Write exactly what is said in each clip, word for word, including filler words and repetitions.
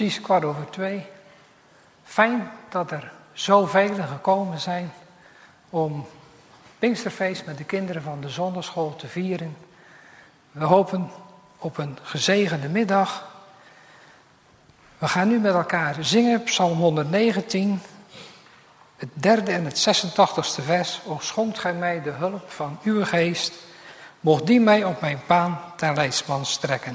precies kwart over twee. Fijn dat er zoveel gekomen zijn om Pinksterfeest met de kinderen van de zondagschool te vieren. We hopen op een gezegende middag. We gaan nu met elkaar zingen, Psalm honderddegentien, het derde en het zesentachtigste vers. O schonkt gij mij de hulp van uw geest, mocht die mij op mijn paan ten leidsman strekken.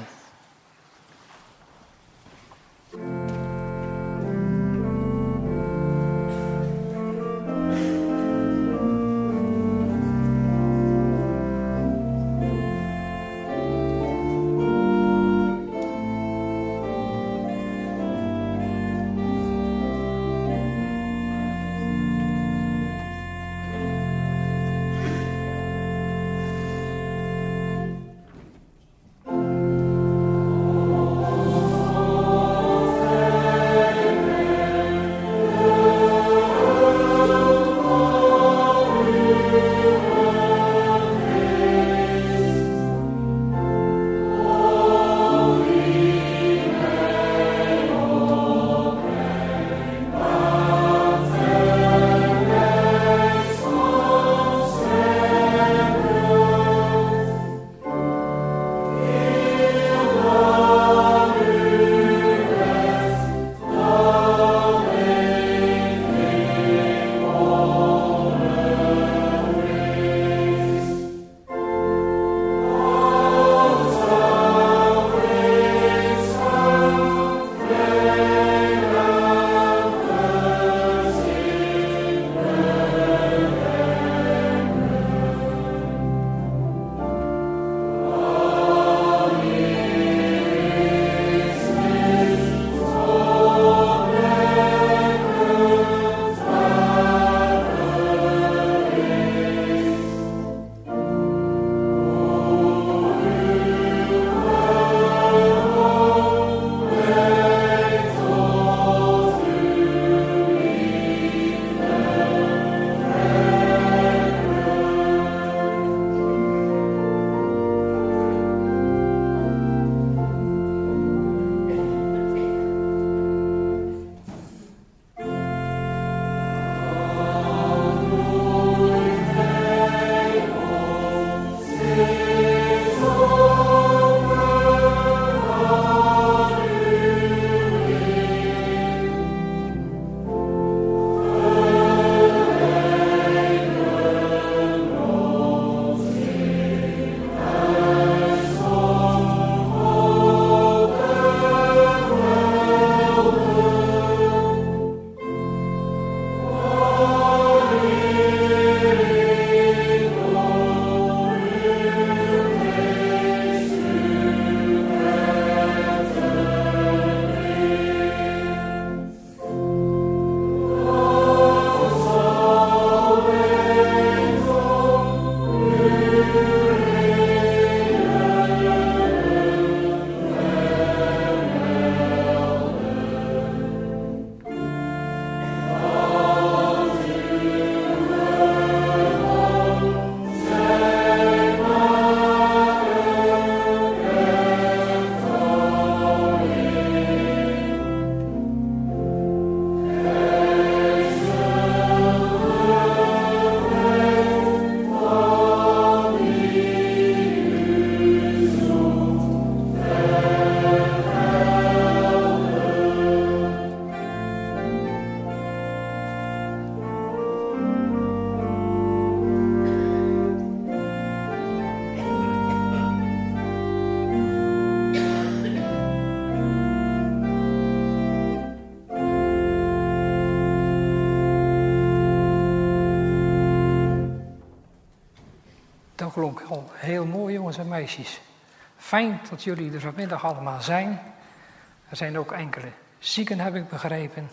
Dat klonk al heel mooi, jongens en meisjes. Fijn dat jullie er vanmiddag allemaal zijn. Er zijn ook enkele zieken, heb ik begrepen,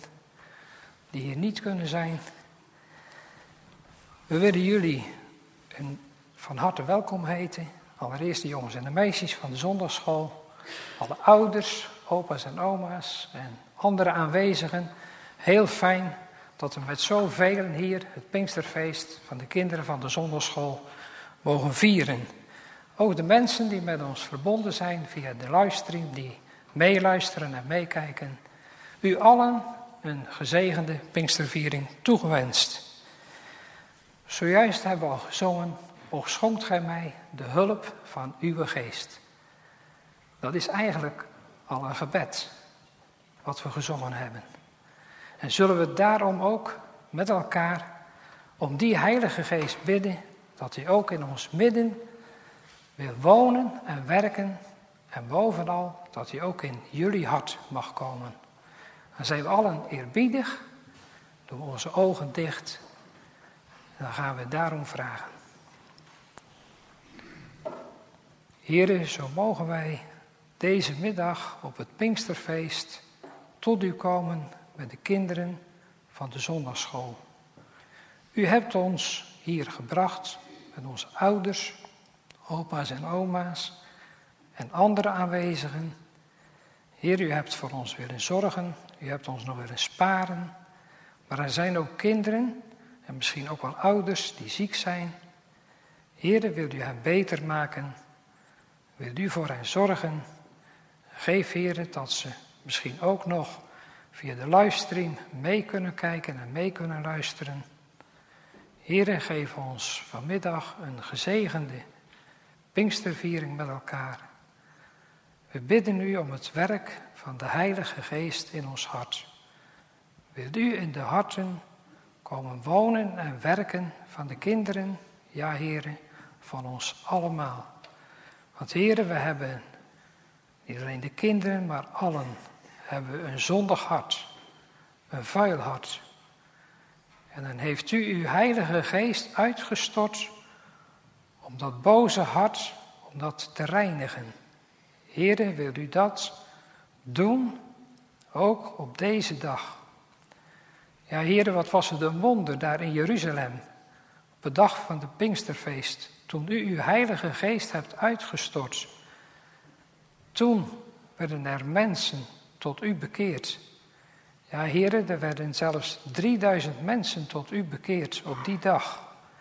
die hier niet kunnen zijn. We willen jullie een van harte welkom heten. Allereerst de jongens en de meisjes van de zondagschool. Alle ouders, opa's en oma's en andere aanwezigen. Heel fijn dat we met zoveel hier het Pinksterfeest van de kinderen van de zondagschool mogen vieren. Ook de mensen die met ons verbonden zijn via de livestream, die meeluisteren en meekijken. u allen een gezegende Pinksterviering toegewenst. Zojuist hebben we al gezongen, o schonkt gij mij de hulp van uw geest. Dat is eigenlijk al een gebed, wat we gezongen hebben. En zullen we daarom ook met elkaar om die Heilige Geest bidden, dat hij ook in ons midden wil wonen en werken en bovenal dat hij ook in jullie hart mag komen. Dan zijn we allen eerbiedig, doen we onze ogen dicht en dan gaan we daarom vragen. Heere, zo mogen wij deze middag op het Pinksterfeest tot u komen met de kinderen van de zondagsschool. U hebt ons hier gebracht met onze ouders, opa's en oma's en andere aanwezigen. Heer, u hebt voor ons willen zorgen, u hebt ons nog willen sparen. Maar er zijn ook kinderen en misschien ook wel ouders die ziek zijn. Heer, wil u hen beter maken? Wil u voor hen zorgen? Geef, Heer, dat ze misschien ook nog via de livestream mee kunnen kijken en mee kunnen luisteren. Heer, geef ons vanmiddag een gezegende Pinksterviering met elkaar. We bidden u om het werk van de Heilige Geest in ons hart. Wil u in de harten komen wonen en werken van de kinderen, ja, Heer, van ons allemaal. Want Heer, we hebben niet alleen de kinderen, maar allen hebben we een zondig hart, een vuil hart. En dan heeft u uw Heilige Geest uitgestort om dat boze hart, om dat te reinigen. Heere, wil u dat doen, ook op deze dag? Ja, Heere, wat was het een wonder daar in Jeruzalem, op de dag van het Pinksterfeest, toen u uw Heilige Geest hebt uitgestort. Toen werden er mensen tot u bekeerd. Ja, Heere, er werden zelfs drieduizend mensen tot u bekeerd op die dag.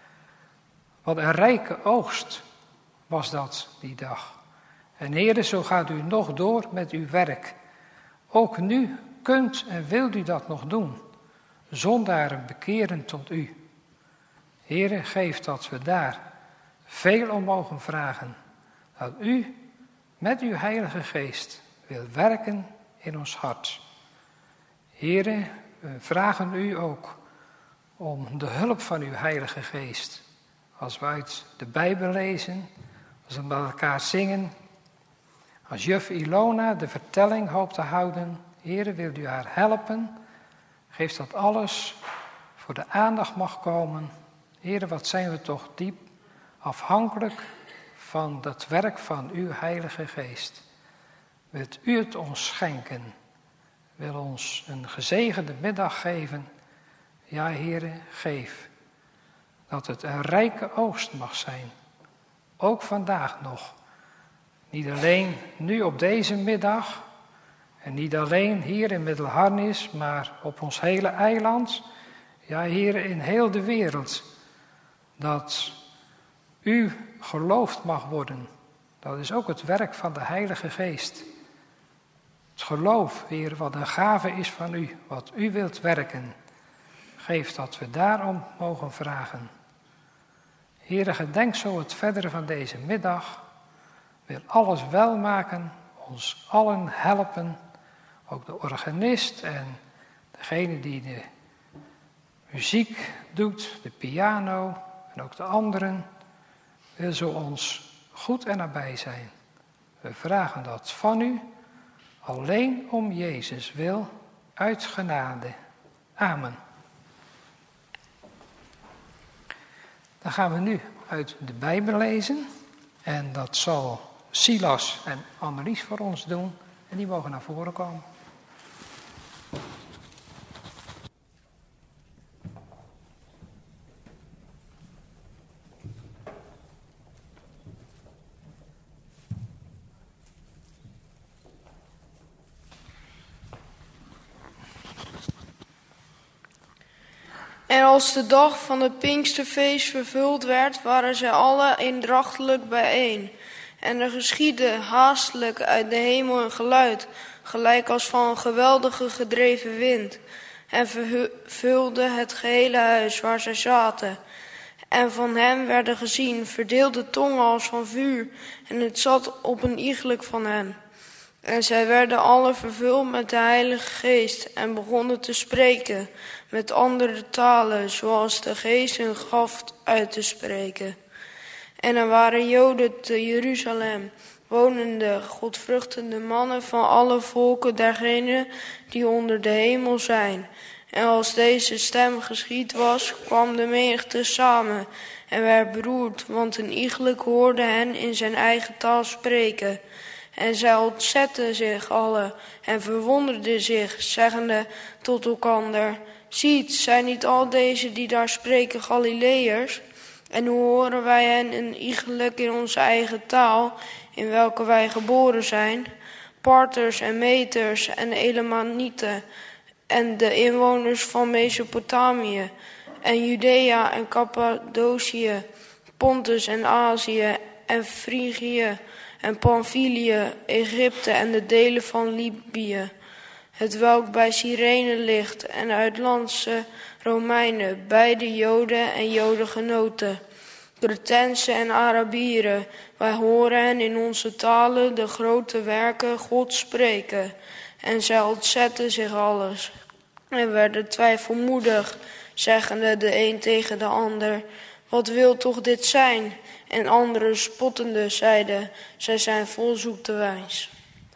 Wat een rijke oogst was dat, die dag. En Heere, zo gaat u nog door met uw werk. Ook nu kunt en wilt u dat nog doen. Zondaren bekeren tot u. Heere, geef dat we daar veel om mogen vragen. Dat u met uw Heilige Geest wil werken in ons hart. Heere, we vragen u ook om de hulp van uw Heilige Geest. Als we uit de Bijbel lezen, als we met elkaar zingen. Als juf Ilona de vertelling hoopt te houden. Heere, wilt u haar helpen? Geef dat alles voor de aandacht mag komen. Heere, wat zijn we toch diep afhankelijk van dat werk van uw Heilige Geest. Wilt u het ons schenken? Wil ons een gezegende middag geven? Ja, Heere, geef. Dat het een rijke oogst mag zijn. Ook vandaag nog. Niet alleen nu op deze middag. En niet alleen hier in Middelharnis, maar op ons hele eiland. Ja, Heere, in heel de wereld. Dat u geloofd mag worden. Dat is ook het werk van de Heilige Geest. Het geloof, Heer, wat een gave is van u, wat u wilt werken. Geef dat we daarom mogen vragen. Heere, gedenk zo het verdere van deze middag. Wil alles wel maken, ons allen helpen. Ook de organist en degene die de muziek doet, de piano en ook de anderen. Wil zo ons goed en nabij zijn. We vragen dat van u. Alleen om Jezus wil, uit genade. Amen. Dan gaan we nu uit de Bijbel lezen. En dat zal Silas en Annelies voor ons doen. En die mogen naar voren komen. En als de dag van het Pinksterfeest vervuld werd, waren zij allen eendrachtelijk bijeen. En er geschiedde haastelijk uit de hemel een geluid, gelijk als van een geweldige gedreven wind, en vervulde het gehele huis waar zij zaten. En van hem werden gezien verdeelde tongen als van vuur, en het zat op een iegelijk van hen. En zij werden alle vervuld met de Heilige Geest en begonnen te spreken met andere talen, zoals de Geest hun gaf uit te spreken. En er waren Joden te Jeruzalem, wonende, godvruchtende mannen van alle volken dergenen die onder de hemel zijn. En als deze stem geschied was, kwam de menigte samen en werd beroerd, want een iegelijk hoorde hen in zijn eigen taal spreken. En zij ontzetten zich allen en verwonderden zich, zeggende tot elkander: ziet, zijn niet al deze die daar spreken Galileërs? En hoe horen wij hen een iegelijk in onze eigen taal, in welke wij geboren zijn? Parters en Meters en Elamanieten en de inwoners van Mesopotamië en Judea en Cappadocië, Pontus en Azië en Frigië en Pamphylië, Egypte en de delen van Libië, het welk bij Cyrene ligt, en uitlandse Romeinen, beide Joden en Jodengenoten, Cretensen en Arabieren, wij horen hen in onze talen de grote werken Gods spreken. En zij ontzetten zich alles en werden twijfelmoedig, zeggende de een tegen de ander: wat wil toch dit zijn? En anderen spottende zeiden: zij zijn vol zoete wijns.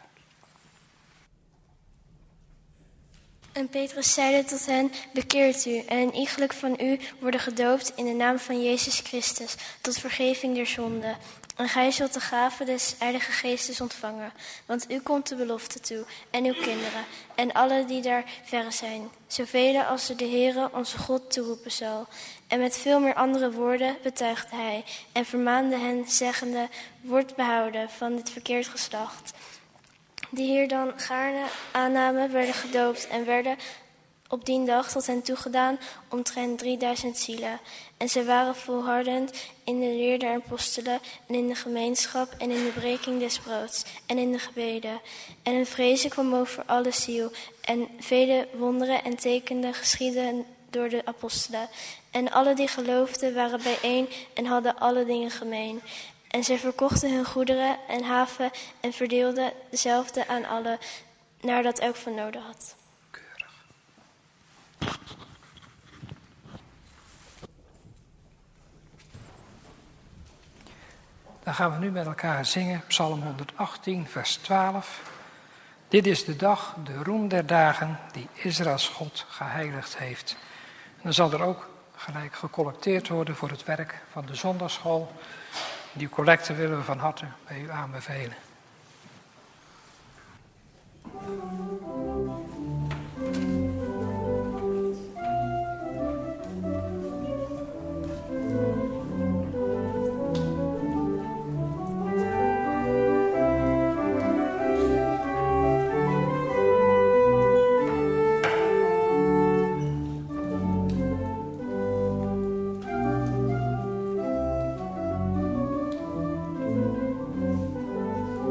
En Petrus zeide tot hen: bekeert u en een iegelijk van u worden gedoopt in de naam van Jezus Christus tot vergeving der zonden. En gij zult de gave des Heilige Geestes ontvangen, want u komt de belofte toe, en uw kinderen, en alle die daar verre zijn, zoveel als de Heere onze God toeroepen zal. En met veel meer andere woorden betuigde hij, en vermaande hen, zeggende: word behouden van dit verkeerd geslacht. Die hier dan gaarne aannamen, werden gedoopt en werden op dien dag tot hen toegedaan omtrent drieduizend zielen. En zij waren volhardend in de leer der apostelen en in de gemeenschap en in de breking des broods en in de gebeden. En een vrezen kwam over alle ziel en vele wonderen en tekenen geschiedden door de apostelen. En alle die geloofden waren bijeen en hadden alle dingen gemeen. En zij verkochten hun goederen en haven en verdeelden dezelfde aan allen, naar dat elk van nodig had. Keurig. Dan gaan we nu met elkaar zingen, Psalm honderdachttien, vers twaalf. Dit is de dag, de roem der dagen, die Israëls God geheiligd heeft. En dan zal er ook gelijk gecollecteerd worden voor het werk van de zondagschool. Die collecte willen we van harte bij u aanbevelen. Thank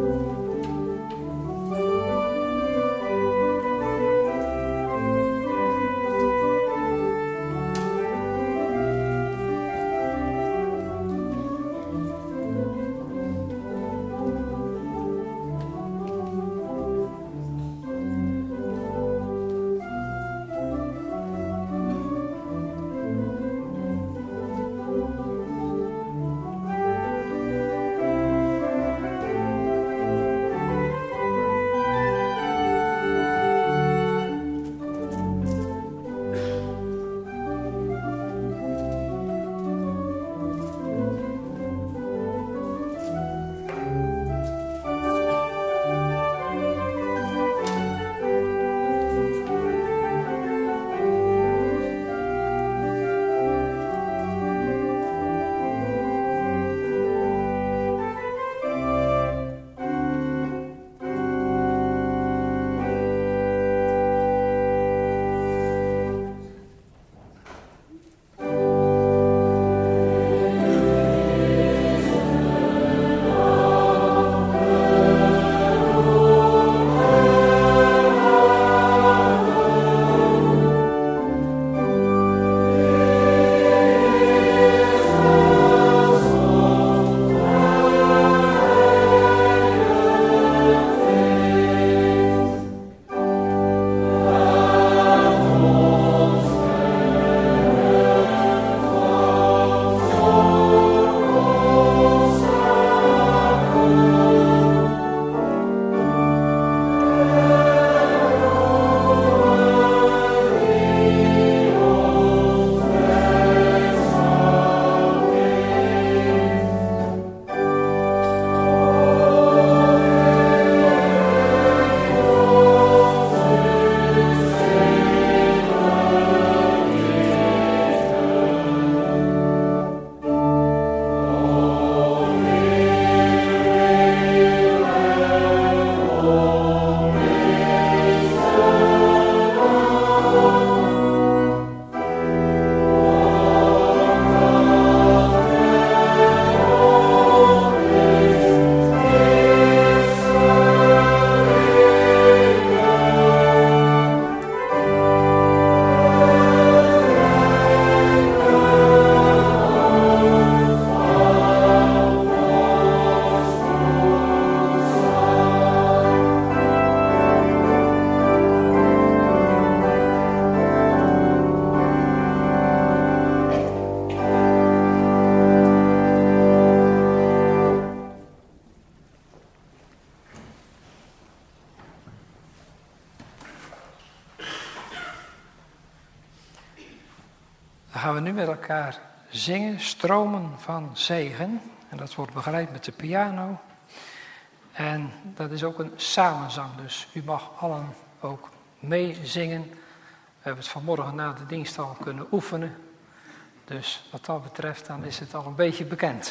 Dan gaan we nu met elkaar zingen, Stromen van Zegen. En dat wordt begeleid met de piano. En dat is ook een samenzang, dus u mag allen ook meezingen. We hebben het vanmorgen na de dienst al kunnen oefenen. Dus wat dat betreft, dan is het al een beetje bekend.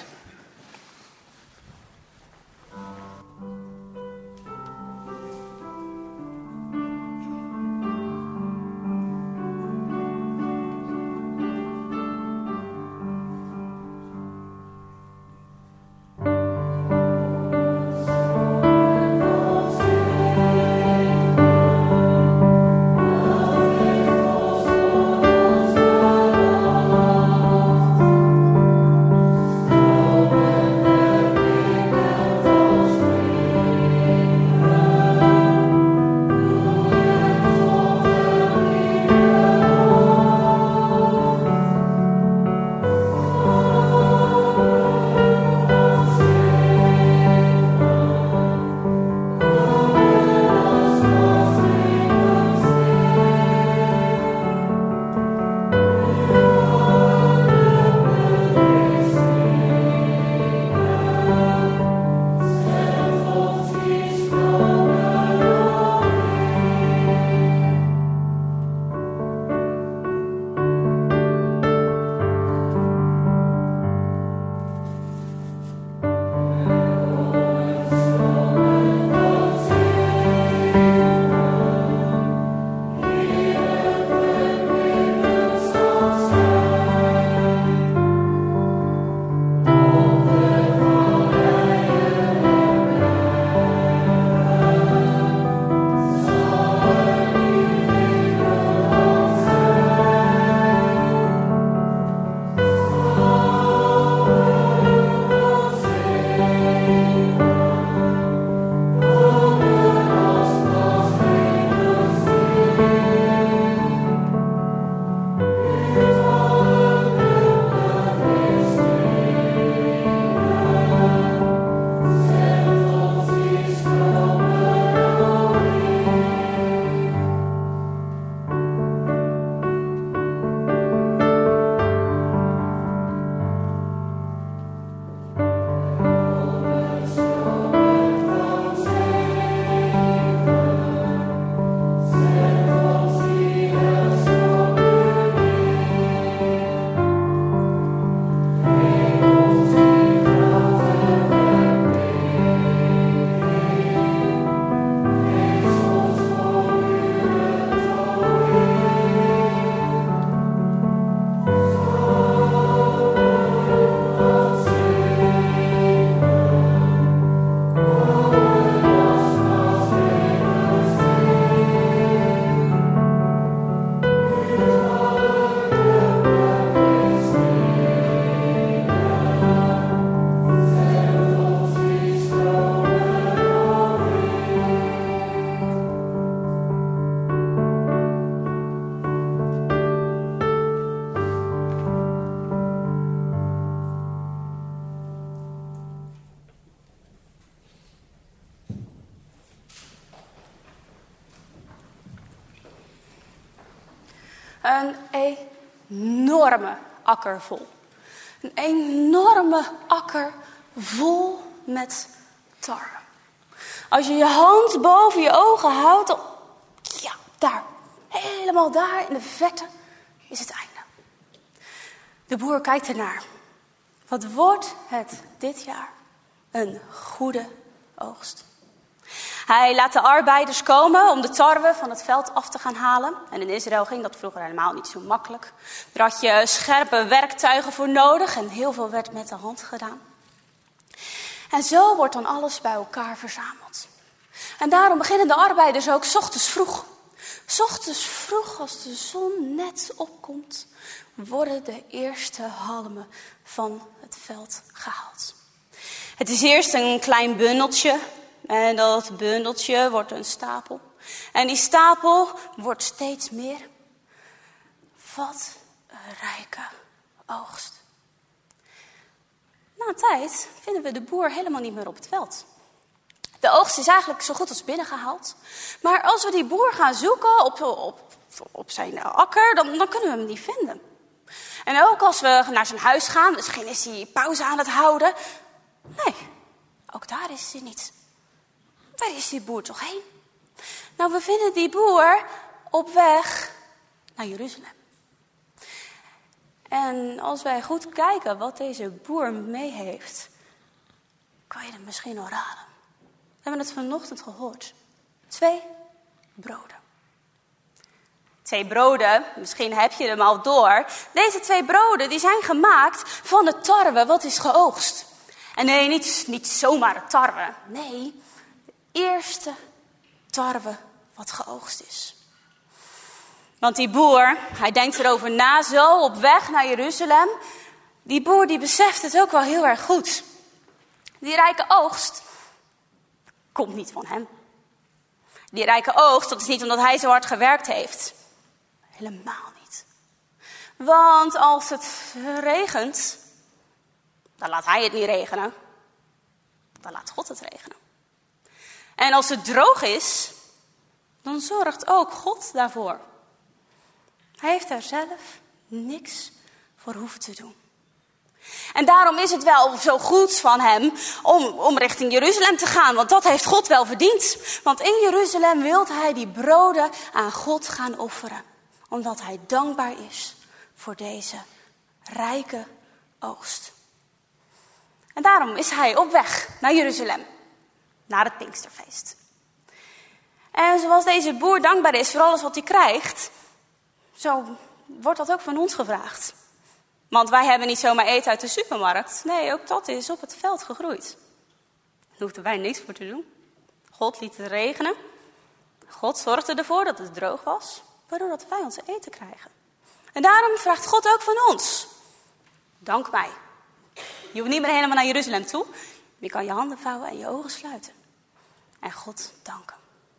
Een enorme akker vol. Een enorme akker vol met tarwe. Als je je hand boven je ogen houdt, dan, ja, daar, helemaal daar in de verte is het einde. De boer kijkt ernaar. Wat wordt het dit jaar? Een goede oogst. Hij laat de arbeiders komen om de tarwe van het veld af te gaan halen. En in Israël ging dat vroeger helemaal niet zo makkelijk. Daar had je scherpe werktuigen voor nodig en heel veel werd met de hand gedaan. En zo wordt dan alles bij elkaar verzameld. En daarom beginnen de arbeiders ook 's ochtends vroeg. 's Ochtends vroeg, als de zon net opkomt, worden de eerste halmen van het veld gehaald. Het is eerst een klein bundeltje. En dat bundeltje wordt een stapel. En die stapel wordt steeds meer. Wat een rijke oogst. Na een tijd vinden we de boer helemaal niet meer op het veld. De oogst is eigenlijk zo goed als binnengehaald. Maar als we die boer gaan zoeken op, op, op zijn akker, dan, dan kunnen we hem niet vinden. En ook als we naar zijn huis gaan, misschien is hij pauze aan het houden. Nee, ook daar is hij niet. Waar is die boer toch heen? Nou, we vinden die boer op weg naar Jeruzalem. En als wij goed kijken wat deze boer mee heeft, kan je het misschien al raden. We hebben het vanochtend gehoord. Twee broden. Twee broden, misschien heb je hem al door. Deze twee broden die zijn gemaakt van het tarwe wat is geoogst. En nee, niet, niet zomaar het tarwe. Nee, de eerste tarwe wat geoogst is. Want die boer, hij denkt erover na zo op weg naar Jeruzalem. Die boer die beseft het ook wel heel erg goed. Die rijke oogst komt niet van hem. Die rijke oogst, dat is niet omdat hij zo hard gewerkt heeft. Helemaal niet. Want als het regent, dan laat hij het niet regenen. Dan laat God het regenen. En als het droog is, dan zorgt ook God daarvoor. Hij heeft daar zelf niks voor hoeven te doen. En daarom is het wel zo goed van hem om, om richting Jeruzalem te gaan. Want dat heeft God wel verdiend. Want in Jeruzalem wilde hij die broden aan God gaan offeren. Omdat hij dankbaar is voor deze rijke oogst. En daarom is hij op weg naar Jeruzalem. Naar het Pinksterfeest. En zoals deze boer dankbaar is voor alles wat hij krijgt, zo wordt dat ook van ons gevraagd. Want wij hebben niet zomaar eten uit de supermarkt. Nee, ook dat is op het veld gegroeid. Daar hoefden wij niks voor te doen. God liet het regenen. God zorgde ervoor dat het droog was, waardoor dat wij ons eten krijgen. En daarom vraagt God ook van ons: dank mij. Je hoeft niet meer helemaal naar Jeruzalem toe. Je kan je handen vouwen en je ogen sluiten. En God danken.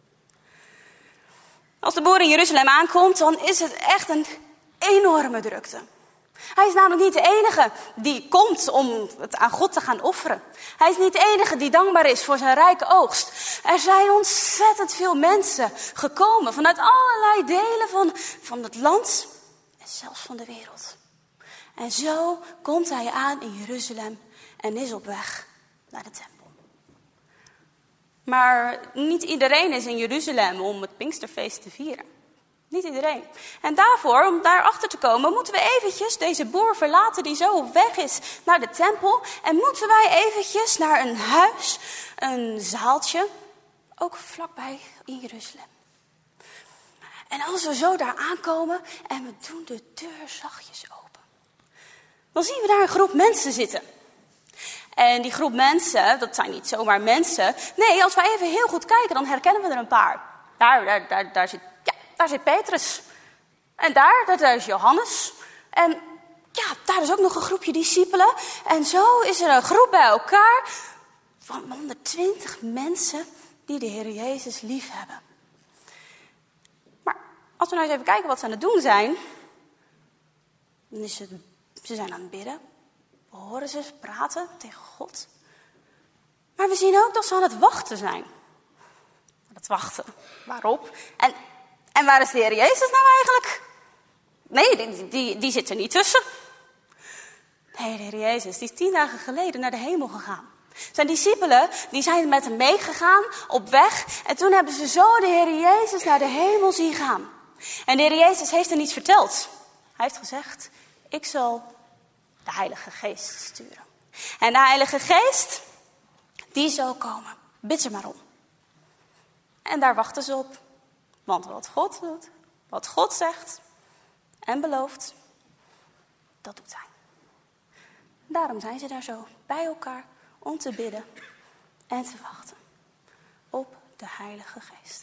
Als de boer in Jeruzalem aankomt, dan is het echt een enorme drukte. Hij is namelijk niet de enige die komt om het aan God te gaan offeren. Hij is niet de enige die dankbaar is voor zijn rijke oogst. Er zijn ontzettend veel mensen gekomen vanuit allerlei delen van, van het land en zelfs van de wereld. En zo komt hij aan in Jeruzalem en is op weg naar de tempel. Maar niet iedereen is in Jeruzalem om het Pinksterfeest te vieren. Niet iedereen. En daarvoor, om daarachter te komen, moeten we eventjes deze boer verlaten die zo op weg is naar de tempel. En moeten wij eventjes naar een huis, een zaaltje, ook vlakbij in Jeruzalem. En als we zo daar aankomen en we doen de deur zachtjes open, dan zien we daar een groep mensen zitten. En die groep mensen, dat zijn niet zomaar mensen. Nee, als wij even heel goed kijken, dan herkennen we er een paar. Daar, daar, daar, daar, zit, ja, daar zit Petrus. En daar, daar, daar is Johannes. En ja, daar is ook nog een groepje discipelen. En zo is er een groep bij elkaar van honderdtwintig mensen die de Heer Jezus lief hebben. Maar als we nou eens even kijken wat ze aan het doen zijn, dan is het, ze zijn aan het bidden. We horen ze praten tegen God. Maar we zien ook dat ze aan het wachten zijn. Aan het wachten. Waarop? En, en waar is de Heer Jezus nou eigenlijk? Nee, die, die, die zit er niet tussen. Nee, de Heer Jezus, die is tien dagen geleden naar de hemel gegaan. Zijn discipelen, die zijn met hem meegegaan op weg. En toen hebben ze zo de Heer Jezus naar de hemel zien gaan. En de Heer Jezus heeft hen iets verteld. Hij heeft gezegd: ik zal de Heilige Geest sturen. En de Heilige Geest, die zal komen. Bid er maar om. En daar wachten ze op. Want wat God doet, wat God zegt en belooft, dat doet hij. Daarom zijn ze daar zo bij elkaar om te bidden en te wachten op de Heilige Geest.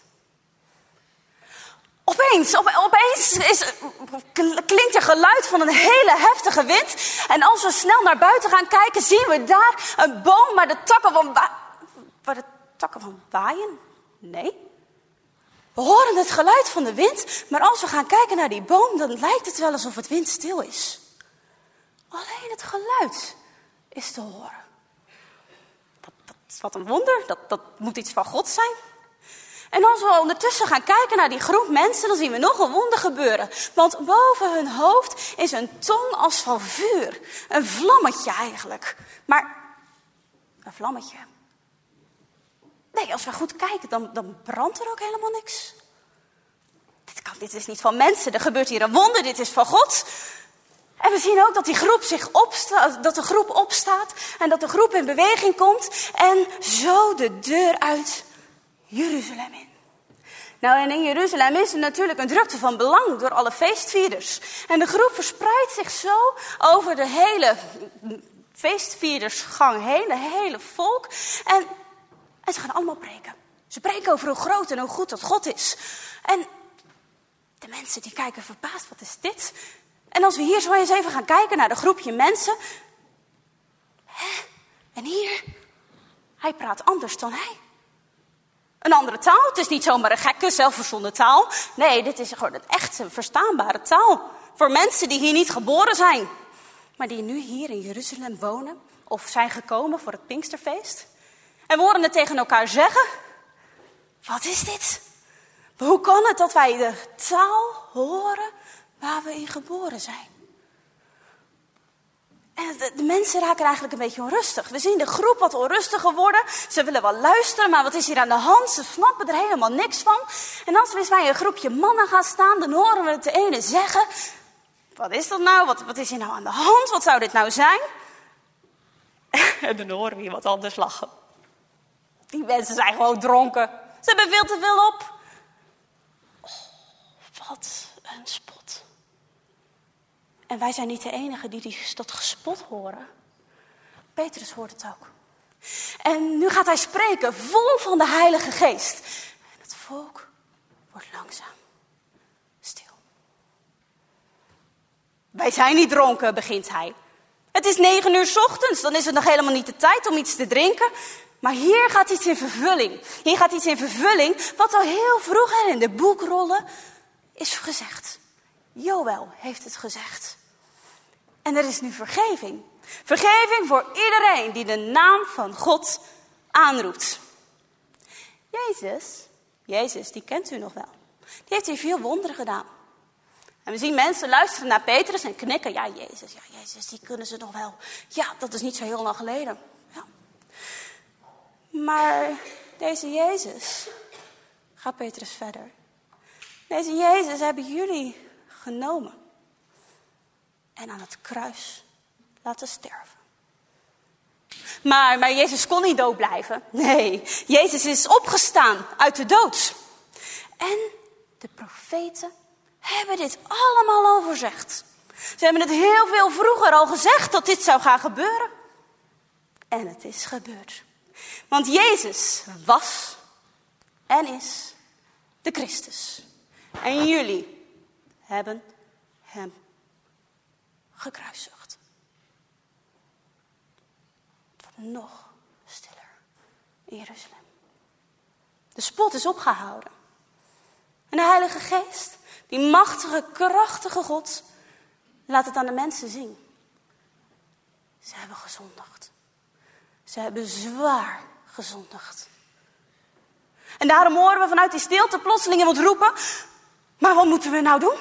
Opeens, op, opeens is, klinkt er geluid van een hele heftige wind. En als we snel naar buiten gaan kijken, zien we daar een boom waar de takken van, wa- waar de takken van waaien. Nee. We horen het geluid van de wind, maar als we gaan kijken naar die boom, dan lijkt het wel alsof het windstil is. Alleen het geluid is te horen. Dat, dat is wat een wonder, dat, dat moet iets van God zijn. En als we ondertussen gaan kijken naar die groep mensen, dan zien we nog een wonder gebeuren. Want boven hun hoofd is een tong als van vuur. Een vlammetje eigenlijk. Maar een vlammetje. Nee, als we goed kijken, dan, dan brandt er ook helemaal niks. Dit, kan, dit is niet van mensen, er gebeurt hier een wonder, dit is van God. En we zien ook dat die groep zich opstaat, dat de groep opstaat en dat de groep in beweging komt. En zo de deur uit Jeruzalem in. Nou, en in Jeruzalem is er natuurlijk een drukte van belang door alle feestvierders. En de groep verspreidt zich zo over de hele feestvierdersgang, hele, hele volk. En, en ze gaan allemaal preken. Ze preken over hoe groot en hoe goed dat God is. En de mensen die kijken verbaasd, wat is dit? En als we hier zo eens even gaan kijken naar de groepje mensen. Hè? En hier, hij praat anders dan hij. Een andere taal, het is niet zomaar een gekke, zelfverzonnen taal. Nee, dit is gewoon een echte, verstaanbare taal. Voor mensen die hier niet geboren zijn. Maar die nu hier in Jeruzalem wonen. Of zijn gekomen voor het Pinksterfeest. En we horen het tegen elkaar zeggen. Wat is dit? Hoe kan het dat wij de taal horen waar we in geboren zijn? En de, de mensen raken eigenlijk een beetje onrustig. We zien de groep wat onrustiger worden. Ze willen wel luisteren, maar wat is hier aan de hand? Ze snappen er helemaal niks van. En als we eens bij een groepje mannen gaan staan, dan horen we het de ene zeggen. Wat is dat nou? Wat, wat is hier nou aan de hand? Wat zou dit nou zijn? En dan horen we iemand anders lachen. Die mensen zijn gewoon dronken. Ze hebben veel te veel op. Oh, wat een spot. En wij zijn niet de enigen die, die dat gespot horen. Petrus hoort het ook. En nu gaat hij spreken, vol van de Heilige Geest. En het volk wordt langzaam stil. Wij zijn niet dronken, begint hij. Het is negen uur 's ochtends, dan is het nog helemaal niet de tijd om iets te drinken. Maar hier gaat iets in vervulling. Hier gaat iets in vervulling wat al heel vroeger in de boekrollen is gezegd. Joël heeft het gezegd. En er is nu vergeving. Vergeving voor iedereen die de naam van God aanroept. Jezus, Jezus, die kent u nog wel. Die heeft hier veel wonderen gedaan. En we zien mensen luisteren naar Petrus en knikken. Ja, Jezus, ja, Jezus, die kunnen ze nog wel. Ja, dat is niet zo heel lang geleden. Ja. Maar deze Jezus, gaat Petrus verder. Deze Jezus hebben jullie genomen. En aan het kruis laten sterven. Maar, maar Jezus kon niet dood blijven. Nee, Jezus is opgestaan uit de dood. En de profeten hebben dit allemaal al voorzegd. Ze hebben het heel veel vroeger al gezegd dat dit zou gaan gebeuren. En het is gebeurd. Want Jezus was en is de Christus. En jullie hebben hem gekruisigd. Het wordt nog stiller in Jeruzalem. De spot is opgehouden. En de Heilige Geest, die machtige, krachtige God, laat het aan de mensen zien. Ze hebben gezondigd. Ze hebben zwaar gezondigd. En daarom horen we vanuit die stilte plotseling iemand roepen. Maar wat moeten we nou doen?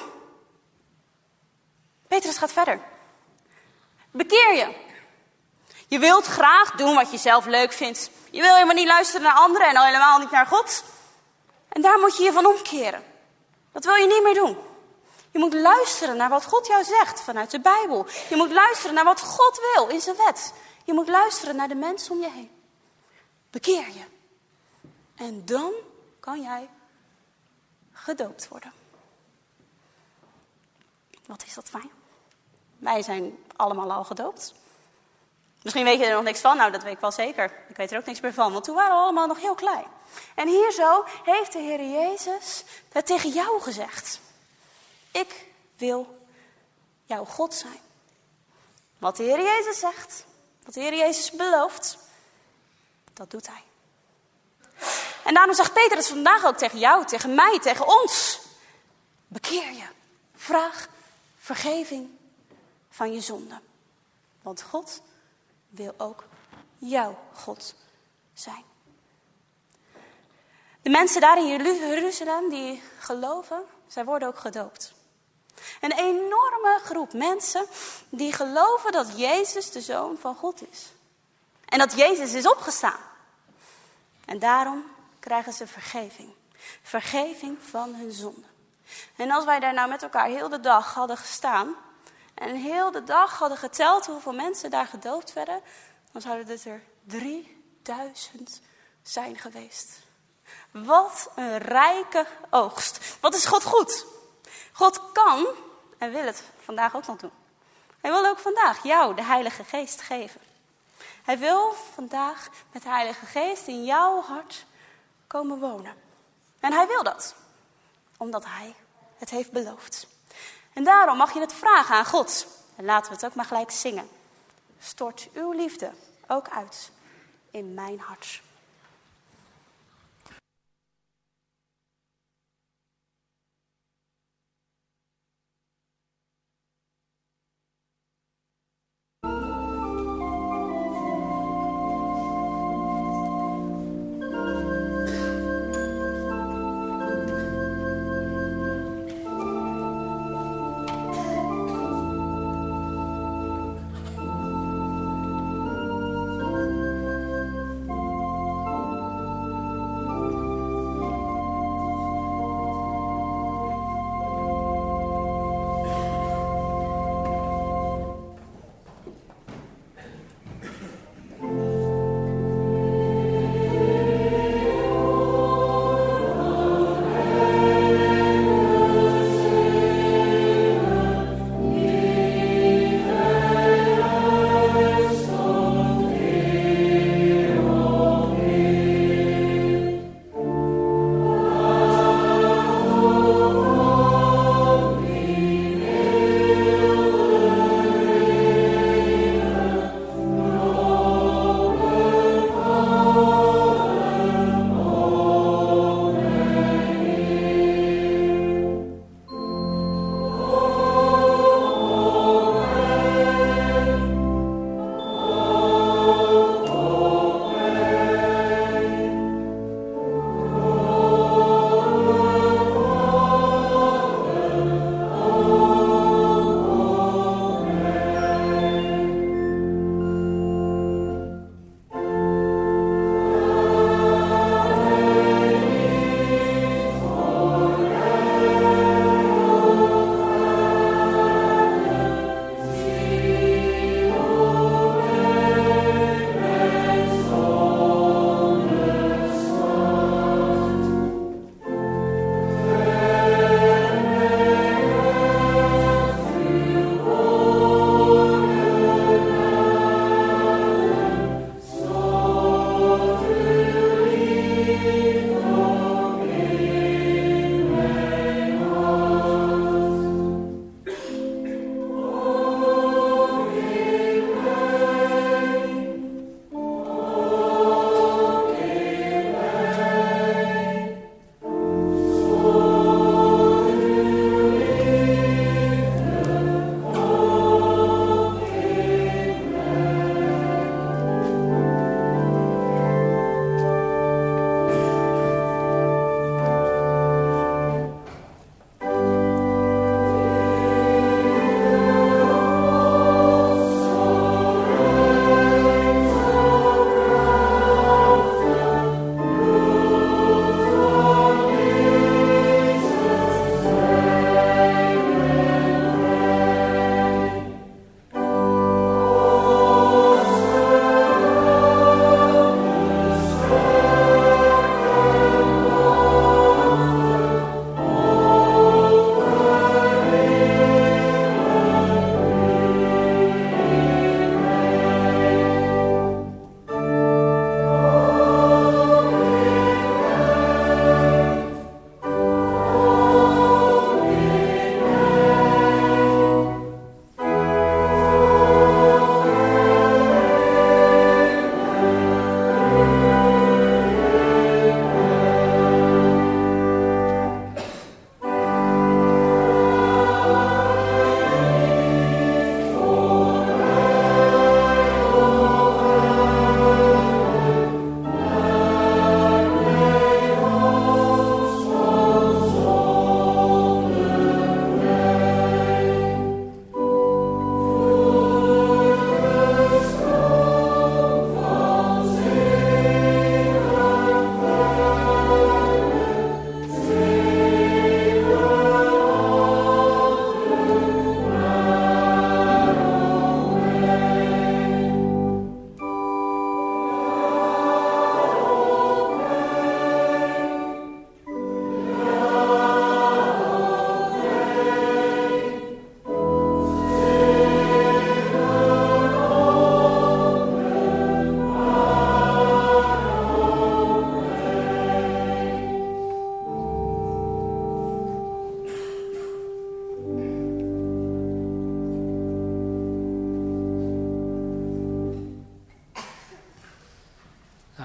Petrus gaat verder. Bekeer je. Je wilt graag doen wat je zelf leuk vindt. Je wil helemaal niet luisteren naar anderen en al helemaal niet naar God. En daar moet je je van omkeren. Dat wil je niet meer doen. Je moet luisteren naar wat God jou zegt vanuit de Bijbel. Je moet luisteren naar wat God wil in zijn wet. Je moet luisteren naar de mensen om je heen. Bekeer je. En dan kan jij gedoopt worden. Wat is dat fijn. Wij zijn allemaal al gedoopt. Misschien weet je er nog niks van. Nou, dat weet ik wel zeker. Ik weet er ook niks meer van. Want toen waren we allemaal nog heel klein. En hier zo heeft de Heer Jezus het tegen jou gezegd. Ik wil jouw God zijn. Wat de Heer Jezus zegt. Wat de Heer Jezus belooft. Dat doet hij. En daarom zegt Petrus vandaag ook tegen jou, tegen mij, tegen ons. Bekeer je. Vraag vergeving van je zonde. Want God wil ook jouw God zijn. De mensen daar in Jeruzalem die geloven, zij worden ook gedoopt. Een enorme groep mensen die geloven dat Jezus de Zoon van God is. En dat Jezus is opgestaan. En daarom krijgen ze vergeving. Vergeving van hun zonde. En als wij daar nou met elkaar heel de dag hadden gestaan en heel de dag hadden geteld hoeveel mensen daar gedoopt werden, dan zouden het er drieduizend zijn geweest. Wat een rijke oogst. Wat is God goed? God kan en wil het vandaag ook nog doen. Hij wil ook vandaag jou de Heilige Geest geven. Hij wil vandaag met de Heilige Geest in jouw hart komen wonen. En hij wil dat, omdat hij het heeft beloofd. En daarom mag je het vragen aan God. En laten we het ook maar gelijk zingen. Stort uw liefde ook uit in mijn hart.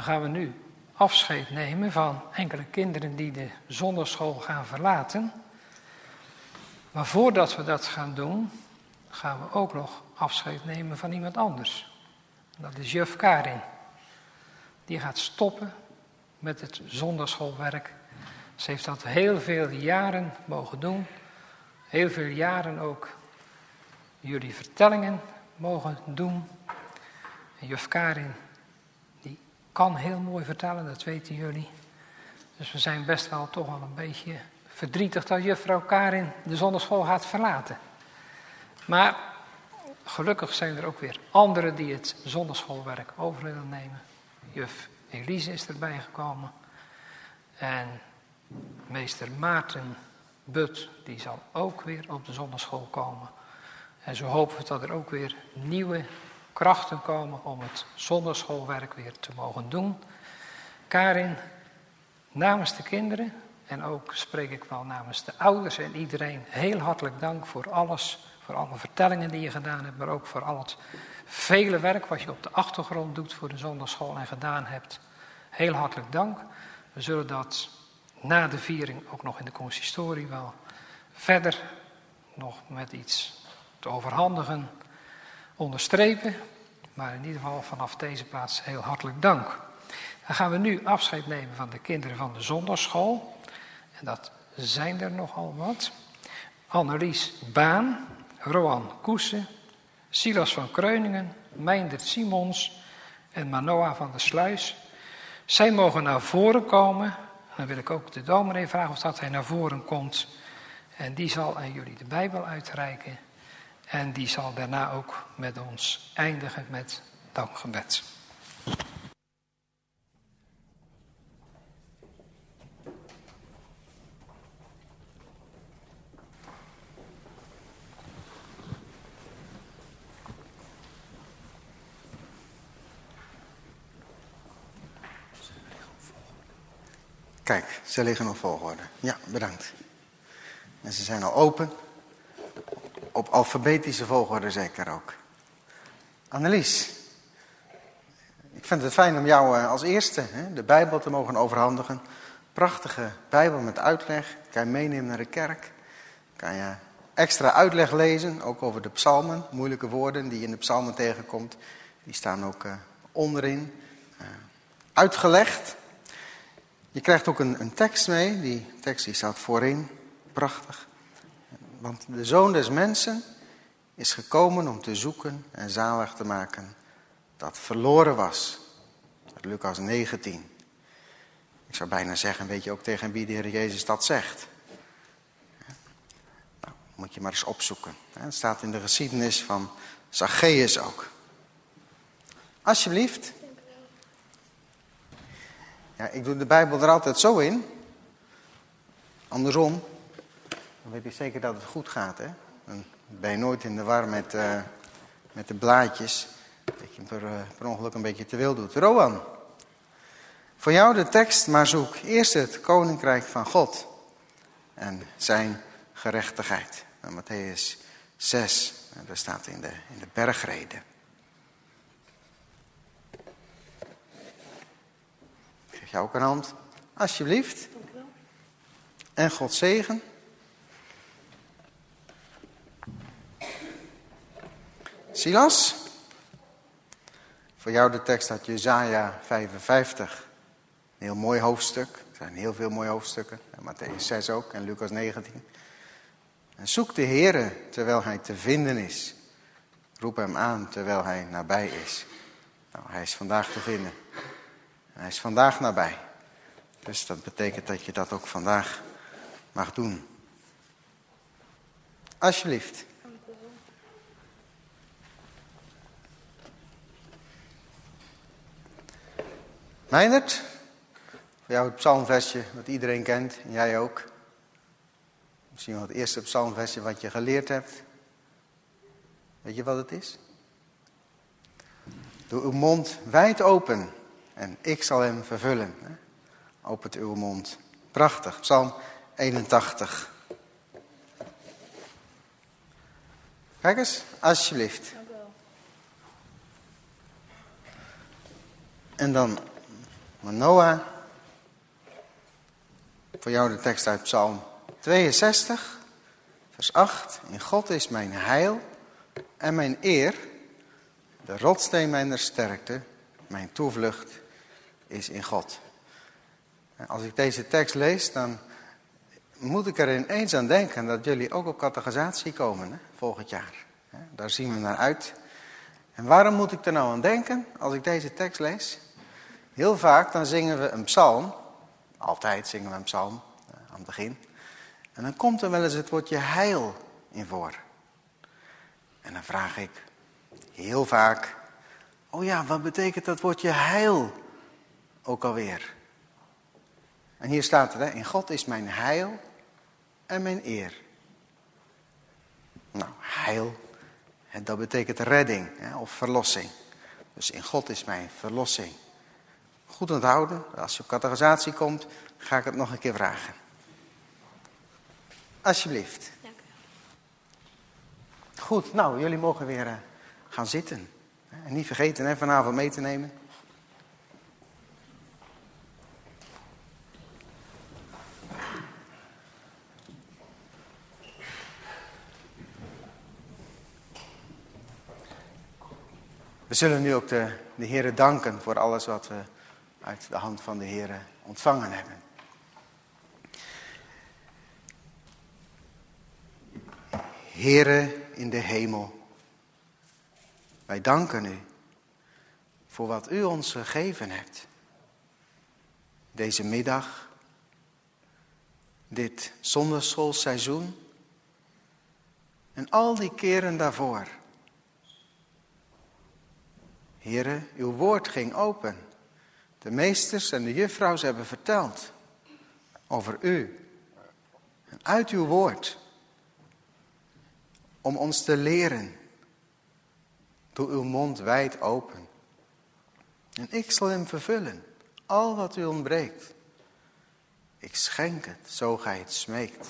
gaan we nu afscheid nemen van enkele kinderen die de zondagschool gaan verlaten. Maar voordat we dat gaan doen, gaan we ook nog afscheid nemen van iemand anders. Dat is juf Karin. Die gaat stoppen met het zondagschoolwerk. Ze heeft dat heel veel jaren mogen doen. Heel veel jaren ook jullie vertellingen mogen doen. En juf Karin, die kan heel mooi vertellen, dat weten jullie. Dus we zijn best wel toch wel een beetje verdrietig dat juffrouw Karin de zondagschool gaat verlaten. Maar gelukkig zijn er ook weer anderen die het zondagschoolwerk over willen nemen. Juf Elise is erbij gekomen. En meester Maarten But, die zal ook weer op de zondagschool komen. En zo hopen we dat er ook weer nieuwe krachten komen om het zondagschoolwerk weer te mogen doen. Karin, namens de kinderen en ook spreek ik wel namens de ouders en iedereen heel hartelijk dank voor alles. Voor alle vertellingen die je gedaan hebt, maar ook voor al het vele werk wat je op de achtergrond doet voor de zondagschool en gedaan hebt. Heel hartelijk dank. We zullen dat na de viering ook nog in de consistorie wel verder nog met iets te overhandigen onderstrepen. Maar in ieder geval vanaf deze plaats heel hartelijk dank. Dan gaan we nu afscheid nemen van de kinderen van de zondagschool. En dat zijn er nogal wat. Annelies Baan, Roan Koesen, Silas van Kreuningen, Meindert Simons en Manoa van der Sluis. Zij mogen naar voren komen. Dan wil ik ook de dominee vragen of dat hij naar voren komt. En die zal aan jullie de Bijbel uitreiken. En die zal daarna ook met ons eindigen met dankgebed. Kijk, ze liggen op volgorde. Ja, bedankt. En ze zijn al open. Op alfabetische volgorde zeker ook. Annelies. Ik vind het fijn om jou als eerste hè, de Bijbel te mogen overhandigen. Prachtige Bijbel met uitleg. Kan je meenemen naar de kerk. Kan je extra uitleg lezen. Ook over de psalmen. Moeilijke woorden die je in de psalmen tegenkomt. Die staan ook uh, onderin. Uh, uitgelegd. Je krijgt ook een, een tekst mee, die tekst die staat voorin, prachtig. Want de Zoon des Mensen is gekomen om te zoeken en zalig te maken dat verloren was. Uit Lucas negentien. Ik zou bijna zeggen, weet je ook tegen wie de Heer Jezus dat zegt? Nou, moet je maar eens opzoeken. Het staat in de geschiedenis van Zacchaeus ook. Alsjeblieft. Ja, ik doe de Bijbel er altijd zo in. Andersom. Dan weet je zeker dat het goed gaat. Hè? Dan ben je nooit in de war met, uh, met de blaadjes. Dat je per, uh, per ongeluk een beetje te veel doet. Roan. Voor jou de tekst, maar zoek eerst het koninkrijk van God. En zijn gerechtigheid. En Matthäus zes. En dat staat in de, in de bergreden. Geef jou ook een hand. Alsjeblieft. Dank u wel. En God zegen. Silas. Voor jou de tekst uit Jesaja vijfenvijftig. Een heel mooi hoofdstuk. Er zijn heel veel mooie hoofdstukken. En Matthäus zes ook en Lucas negentien. En zoek de Heere terwijl hij te vinden is. Roep hem aan terwijl hij nabij is. Nou, hij is vandaag te vinden. Hij is vandaag nabij. Dus dat betekent dat je dat ook vandaag mag doen. Alsjeblieft. Meindert, voor jou het psalmversje wat iedereen kent en jij ook. Misschien wel het eerste psalmversje wat je geleerd hebt. Weet je wat het is? Doe uw mond wijd open en ik zal hem vervullen. Opent uw mond. Prachtig, psalm eenentachtig. Kijk eens, alsjeblieft. Dank u wel. En dan Manoah, voor jou de tekst uit Psalm tweeënzestig, vers acht. In God is mijn heil en mijn eer, de rotsteen mijner sterkte, mijn toevlucht is in God. Als ik deze tekst lees, dan moet ik er ineens aan denken dat jullie ook op catechisatie komen, hè, volgend jaar. Daar zien we naar uit. En waarom moet ik er nou aan denken als ik deze tekst lees? Heel vaak dan zingen we een psalm. Altijd zingen we een psalm aan het begin. En dan komt er wel eens het woordje heil in voor. En dan vraag ik heel vaak, oh ja, wat betekent dat woordje heil ook alweer? En hier staat het, hè, in God is mijn heil en mijn eer. Nou, heil, dat betekent redding, hè, of verlossing. Dus in God is mijn verlossing. Goed onthouden, als je op catechisatie komt, ga ik het nog een keer vragen. Alsjeblieft. Dank u wel. Goed, nou, jullie mogen weer uh, gaan zitten. En niet vergeten, hè, vanavond mee te nemen. We zullen nu ook de, de Heere danken voor alles wat we uit de hand van de Heere ontvangen hebben. Heere in de hemel, wij danken u voor wat u ons gegeven hebt. Deze middag, dit zonderschoolseizoen en al die keren daarvoor. Heere, uw woord ging open. De meesters en de juffrouws hebben verteld over u. En uit uw woord. Om ons te leren. Doe uw mond wijd open. En ik zal hem vervullen. Al wat u ontbreekt. Ik schenk het, zo gij het smeekt.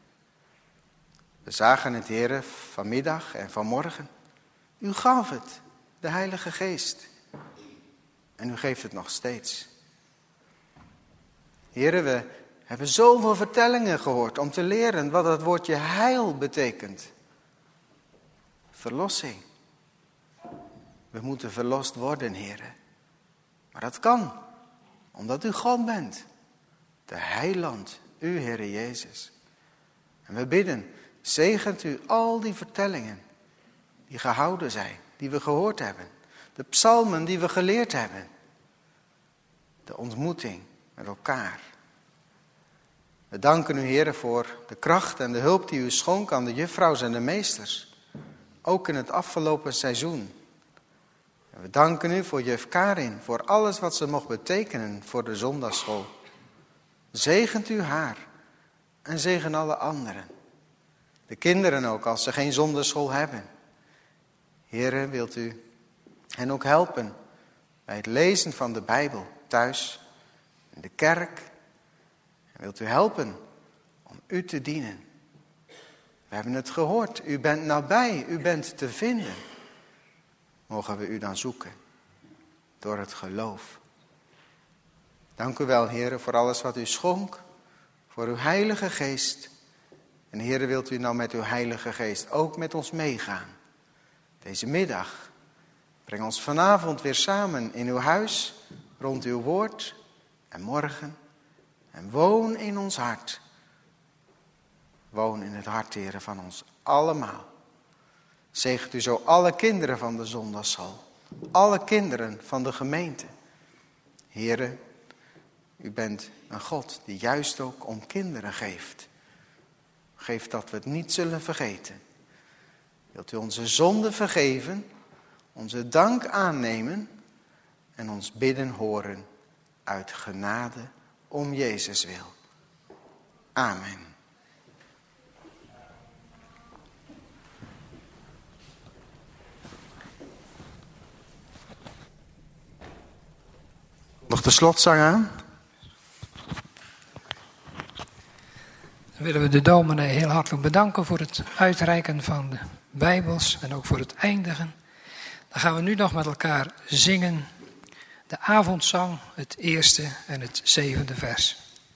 We zagen het, Heere, vanmiddag en vanmorgen. U gaf het. De Heilige Geest. En u geeft het nog steeds. Heren, we hebben zoveel vertellingen gehoord om te leren wat het woordje heil betekent. Verlossing. We moeten verlost worden, heren. Maar dat kan, omdat u God bent. De heiland, u, Heere Jezus. En we bidden, zegent u al die vertellingen die gehouden zijn. Die we gehoord hebben. De psalmen die we geleerd hebben. De ontmoeting met elkaar. We danken u, Heere, voor de kracht en de hulp die u schonk aan de juffrouws en de meesters. Ook in het afgelopen seizoen. En we danken u voor juf Karin, voor alles wat ze mocht betekenen voor de zondagsschool. Zegent u haar en zegen alle anderen. De kinderen ook, als ze geen zondagschool hebben. Heere, wilt u hen ook helpen bij het lezen van de Bijbel thuis, in de kerk. En wilt u helpen om u te dienen. We hebben het gehoord, u bent nabij, u bent te vinden. Mogen we u dan zoeken door het geloof. Dank u wel, Heere, voor alles wat u schonk, voor uw Heilige Geest. En Heere, wilt u nou met uw Heilige Geest ook met ons meegaan. Deze middag, breng ons vanavond weer samen in uw huis, rond uw woord en morgen. En woon in ons hart. Woon in het hart, Heere, van ons allemaal. Zegent u zo alle kinderen van de zondagsschool, alle kinderen van de gemeente. Heere, u bent een God die juist ook om kinderen geeft. Geef dat we het niet zullen vergeten. Wilt u onze zonde vergeven, onze dank aannemen en ons bidden horen uit genade om Jezus wil. Amen. Nog de slotzang aan. Dan willen we de dominee heel hartelijk bedanken voor het uitreiken van de Bijbels en ook voor het eindigen. Dan gaan we nu nog met elkaar zingen de avondzang, het eerste en het zevende vers.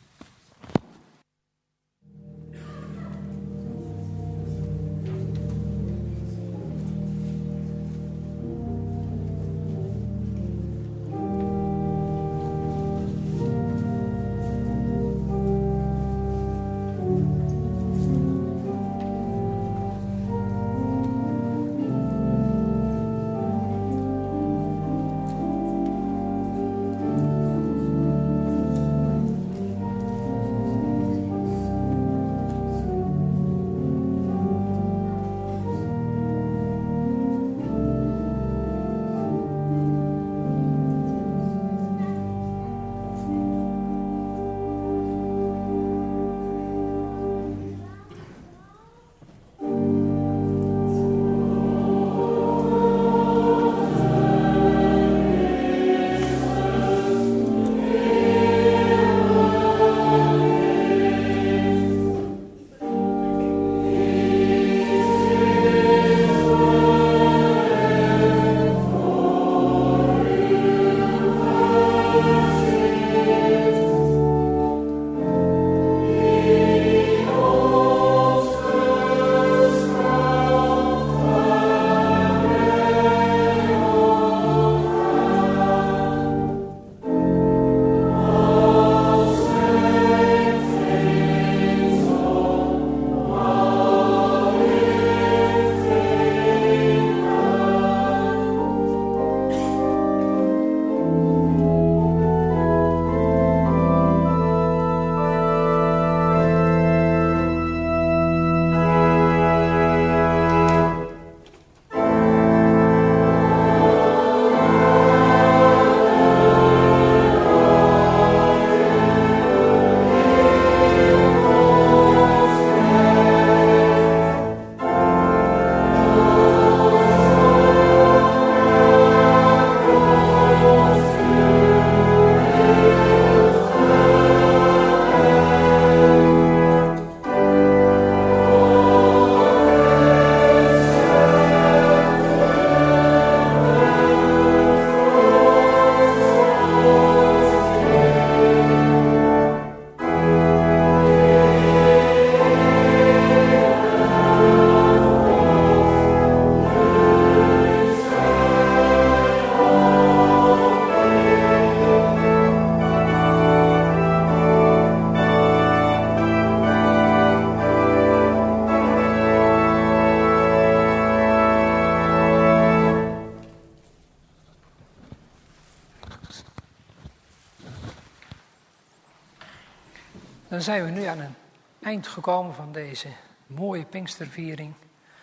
Dan zijn we nu aan een eind gekomen van deze mooie Pinksterviering.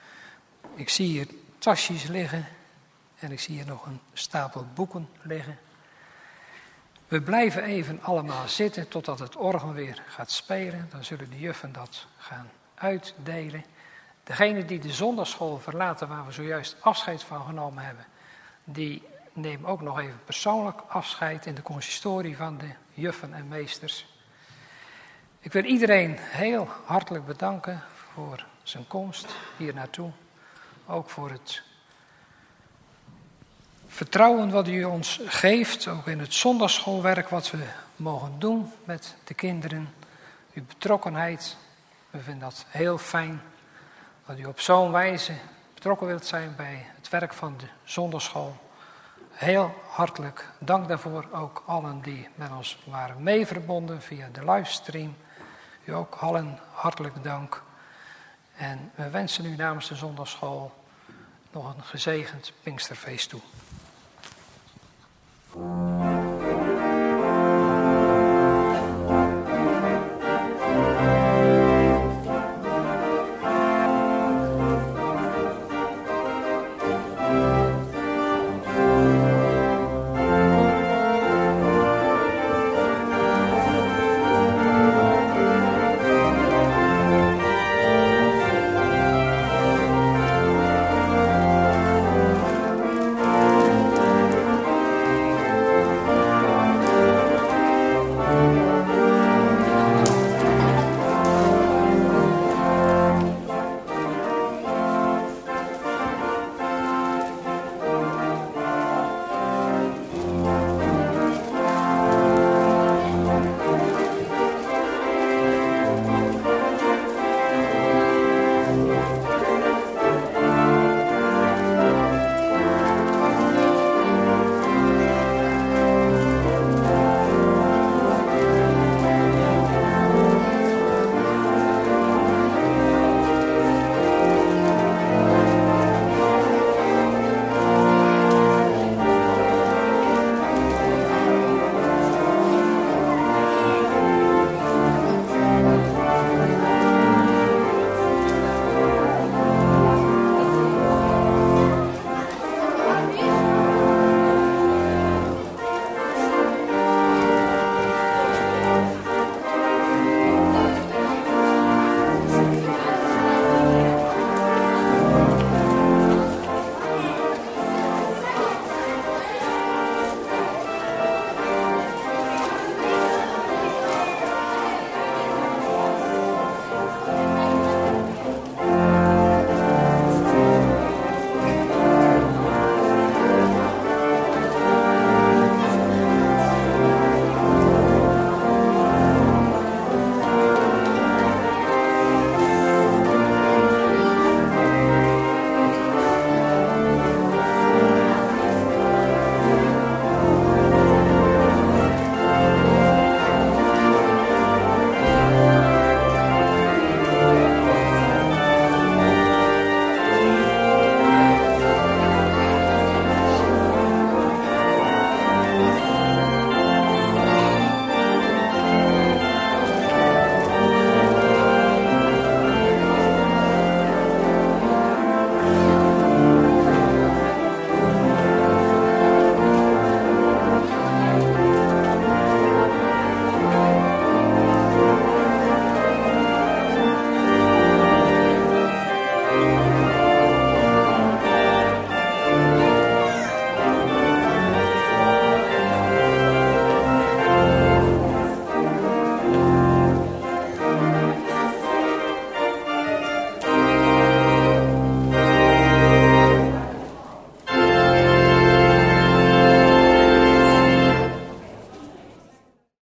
Ik zie hier tasjes liggen en ik zie hier nog een stapel boeken liggen. We blijven even allemaal zitten totdat het orgel weer gaat spelen. Dan zullen de juffen dat gaan uitdelen. Degenen die de zondagschool verlaten, waar we zojuist afscheid van genomen hebben, die nemen ook nog even persoonlijk afscheid in de consistorie van de juffen en meesters. Ik wil iedereen heel hartelijk bedanken voor zijn komst hier naartoe. Ook voor het vertrouwen wat u ons geeft, ook in het zondagsschoolwerk wat we mogen doen met de kinderen. Uw betrokkenheid, we vinden dat heel fijn dat u op zo'n wijze betrokken wilt zijn bij het werk van de zondagschool. Heel hartelijk dank daarvoor, ook allen die met ons waren meeverbonden via de livestream. U ook allen hartelijk dank. En we wensen u namens de zondagschool nog een gezegend Pinksterfeest toe.